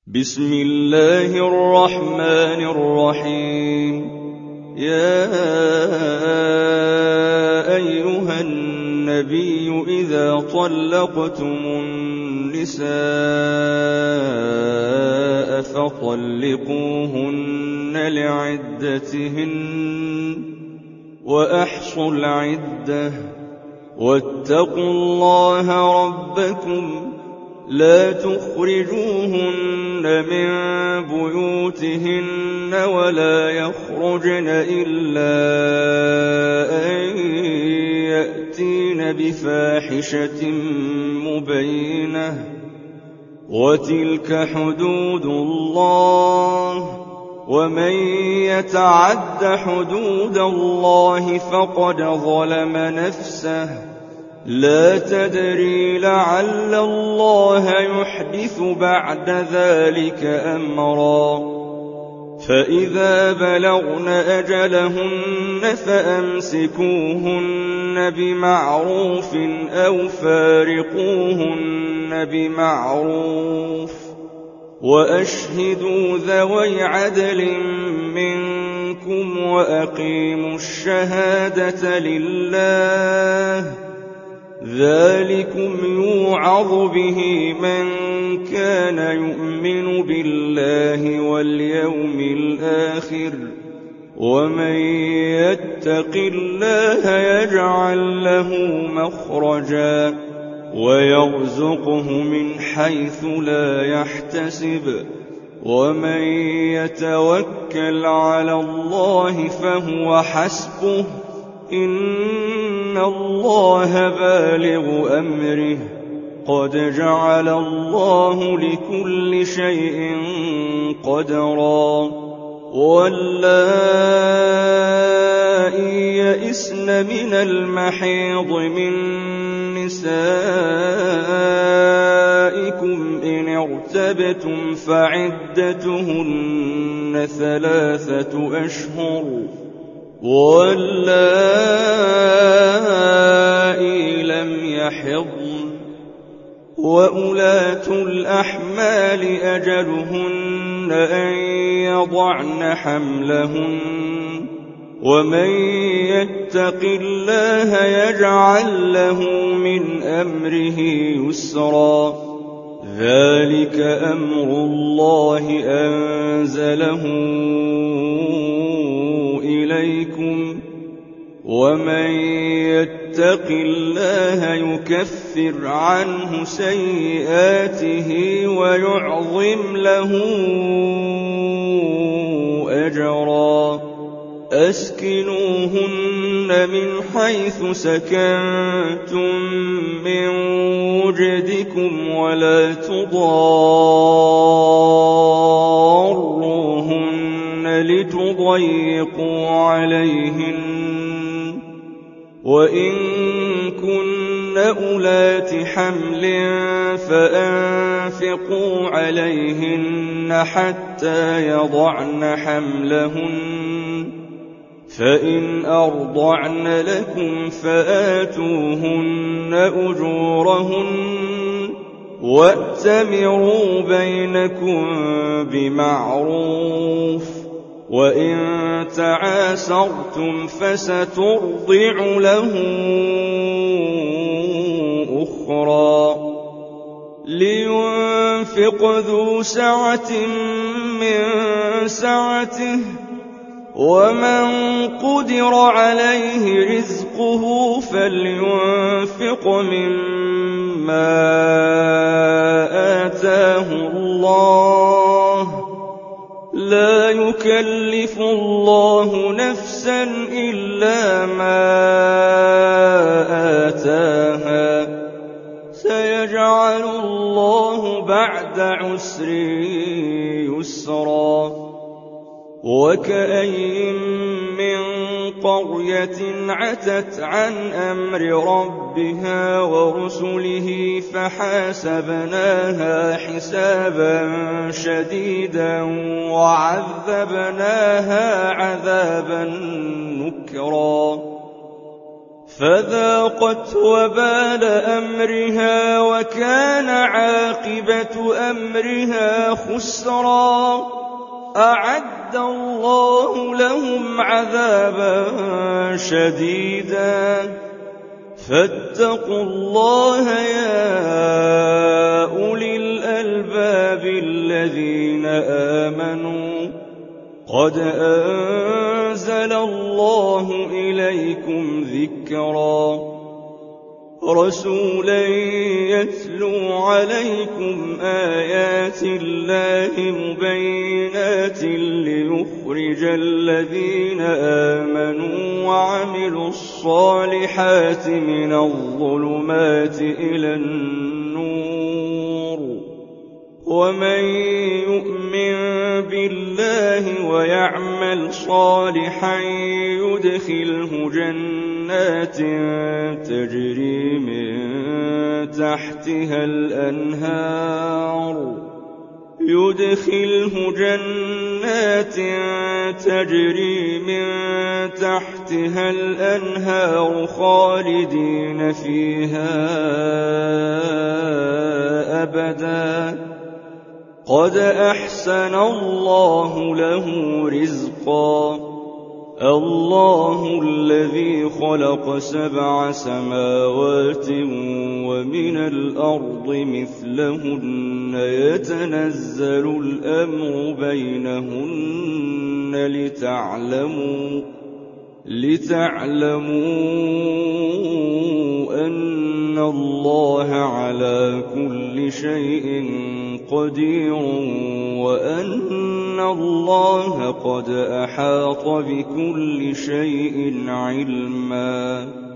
بسم الله الرحمن الرحيم. يا أيها النبي إذا طلقتم النساء فطلقوهن لعدتهن وأحصوا العدة واتقوا الله ربكم لا تخرجوهن من بيوتهن ولا يخرجن إلا أن يأتين بفاحشة مبينة وتلك حدود الله ومن يتعد حدود الله فقد ظلم نفسه لا تدري لعل الله يحدث بعد ذلك أمرا. فإذا بلغن أجلهن فأمسكوهن بمعروف أو فارقوهن بمعروف وأشهدوا ذوي عدل منكم وأقيموا الشهادة لله ذلكم يوعظ به من كان يؤمن بالله واليوم الآخر ومن يتق الله يجعل له مخرجا ويرزقه من حيث لا يحتسب ومن يتوكل على الله فهو حسبه إن الله بالغ أمره قد جعل الله لكل شيء قدرا. واللائي يئسن من المحيض من نسائكم إن ارتبتم فعدتهن 3 أشهر واللائي لم يحضن وأولاة الأحمال أجلهن أن يضعن حملهن ومن يتق الله يجعل له من أمره يسرا ذلك أمر الله أنزله إليكم ومن يتق الله يكفر عنه سيئاته ويعظم له أجرا. أسكنوهن من حيث سكنتم من وجدكم ولا تضاروهن لتضيقوا عليهن وإن كن أولات حمل فأنفقوا عليهن حتى يضعن حملهن فإن أرضعن لكم فآتوهن أجورهن وأتمروا بينكم بمعروف وإن تعاسرتم فسترضع له أخرى. لينفق ذو سعة من سعته ومن قدر عليه رزقه فلينفق مما آتاه الله لا يكلف الله نفسا إلا ما آتاها سيجعل الله بعد عسر يسرا. وكأين من قرية عتت عن أمر ربها ورسله فحاسبناها حسابا شديدا وعذبناها عذابا نكرا فذاقت وبال أمرها وكان عاقبة أمرها خسرا. أعد الله لهم عذابا شديدا فاتقوا الله يا أولي الألباب الذين آمنوا قد أنزل الله إليكم ذكرا رسولا يتلو عليكم آيات الله مبينات ليخرج الذين آمنوا وعملوا الصالحات من الظلمات إلى النور. ومن يؤمن بالله ويعمل صالحا يدخله جنات تجري من تحتها الأنهار خالدين فيها أبدا قد أحسن الله له رزقا. الله الذي خلق 7 سماوات ومن الأرض مثلهن يتنزل الأمر بينهن لتعلموا أن الله على كل شيء قدير وأن الله قد أحاط بكل شيء علما.